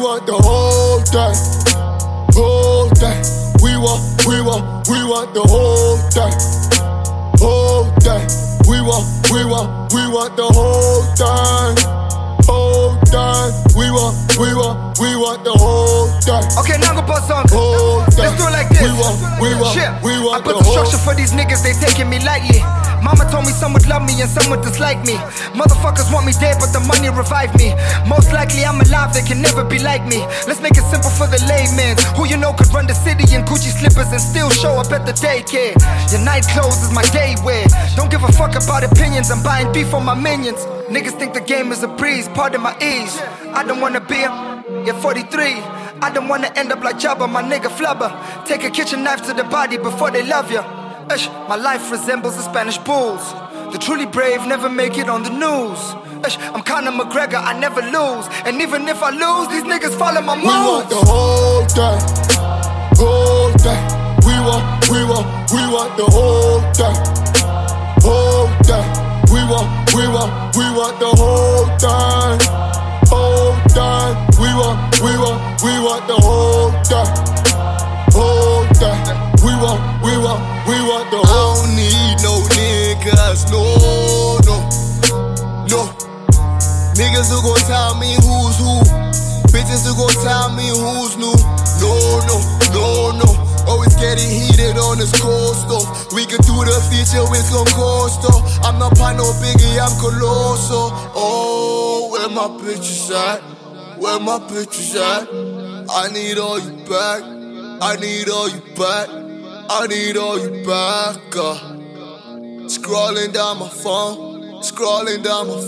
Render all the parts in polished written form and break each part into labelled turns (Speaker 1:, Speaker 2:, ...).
Speaker 1: want the whole thing. Whole thing. We want the whole thing. Whole thing. We want the whole thing. Whole thing. We want the whole thing.
Speaker 2: Okay, now go bust on. Let's do it like this. I put the structure for these niggas, they taking me lightly. Mama told me some would love me and some would dislike me. Motherfuckers want me dead, but the money revived me. Most likely I'm alive, they can never be like me. Let's make it simple for the layman. Who you know could run the city in Gucci slippers and still show up at the daycare. Your night clothes is my day wear. Don't give a fuck about opinions, I'm buying beef for my minions. Niggas think the game is a breeze, pardon my ease. I don't wanna be a 43. I don't wanna end up like Jabba, my nigga Flubber. Take a kitchen knife to the body before they love ya. My life resembles the Spanish bulls. The truly brave never make it on the news. I'm Conor McGregor, I never lose. And even if I lose, these niggas follow my moves.
Speaker 1: We want the whole thing. Whole thing. We want the whole thing. Whole thing. We want the whole thing. Whole thing. We want the whole thing. Whole thing. We want the whole.
Speaker 3: I don't need no niggas, no. Niggas who gon' tell me who's who. Bitches who gon' tell me who's new. No. Always getting heated on this coastal. We can do the feature with some coastal. I'm not Pano Biggie, I'm Colossal. Oh, where my bitches at? Where my bitches at? I need all you back. I need all you back. I need all you back. Scrolling down my phone. Scrolling down my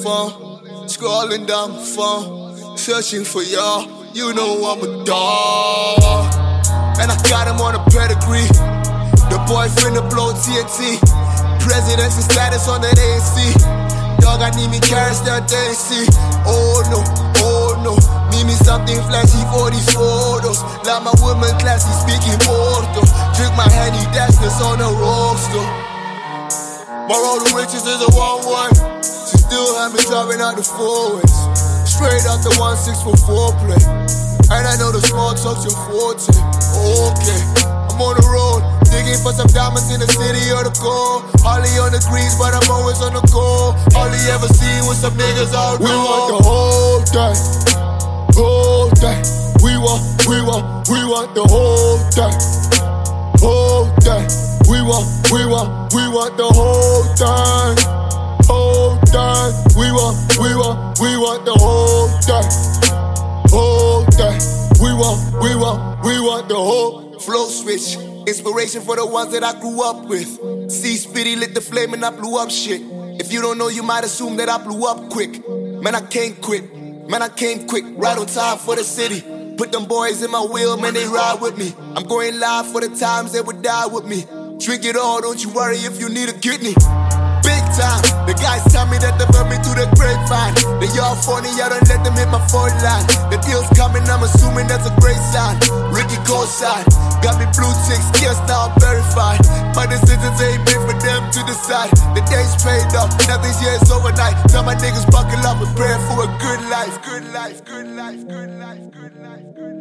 Speaker 3: phone. Searching for y'all. You know I'm a dog. And I got him on a pedigree. The boy finna blow TNT. Presidency status on that ANC. Dog, I need me carrots that they see. Oh no. Need me something flashy for these photos. Like my woman classy speaking Porto. Drink my Henny, that's this on the roadster. My road to riches is a 1-1. She still have me driving out the 4-ways. Straight out the 1-6 for foreplay. And I know the small talk's your forte. Okay, I'm on the road, digging for some diamonds in the city of the gold. Hardly on the greens, but I'm always on the goal. All you ever seen was some niggas out there.
Speaker 1: We want the whole thing. Whole thing. We want the whole thing. Whole thing. We want the whole thing. Whole thing. We want the whole thing. Whole thing. We want the whole.
Speaker 3: Flow switch, inspiration for the ones that I grew up with. C-Spitty lit the flame and I blew up shit. If you don't know, you might assume that I blew up quick. Man, I can't quit. Right on time for the city. Put them boys in my wheel, man, they ride with me. I'm going live for the times they would die with me. Drink it all, don't you worry if you need a kidney. Big time, the guys tell me that they heard me through the grapevine. They all phony, I don't let them hit my phone line. The deal's coming, I'm assuming that's a great sign. Ricky co-sign, got me blue ticks, yes, now I'm verified. My decisions ain't made for them to decide. The day's paid off, nothing's yet, it's overnight. Tell my niggas buckle up and pray for a good life.